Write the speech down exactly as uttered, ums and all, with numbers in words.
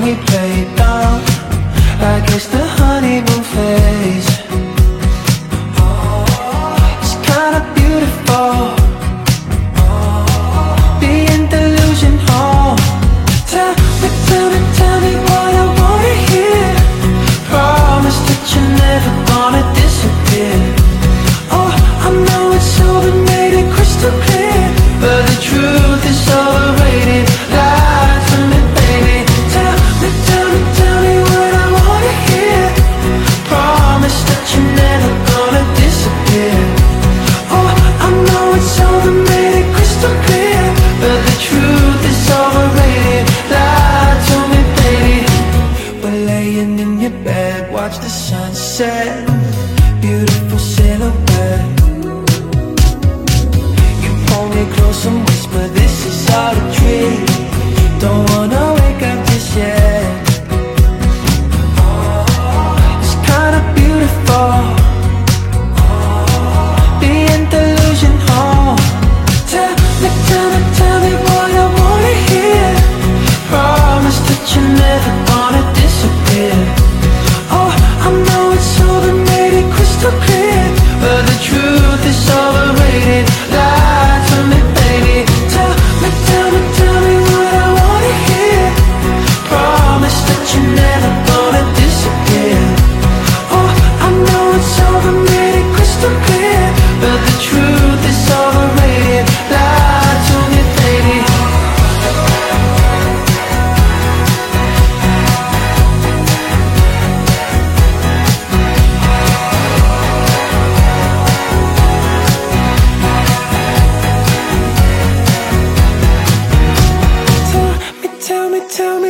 we played dumb. I guess the honeymoon phase. It's kinda beautiful being delusional. Tell me, tell me, tell me what I wanna hear. Promise that you're never gonna disappear. Oh, I know it's over, made it crystal clear, but the truth is overrated. Lie to me, baby. Tell me, tell me, tell me what I wanna hear. Promise that you're never gonna disappear. Oh, I know it's over, made it crystal clear, but the truth is overrated. Lie to me, baby. We're laying in your bed, watch the sunset. Beautiful silhouette. You pull me close and whisper, this is all a dream. Don't wanna wake up just yet. It's kinda beautiful being delusional. Tell me, tell me, tell me what I wanna hear. Promise that you're never gonna disappear. Oh, I know it's over, made it crystal clear, but the truth is overrated. Lie to me, baby. Tell me, tell me, tell me what I wanna hear. Promise that you're never gonna disappear. Oh, I know it's over, made it crystal clear, but the truth is overrated. Lie to me, baby. Tell me, tell me, tell me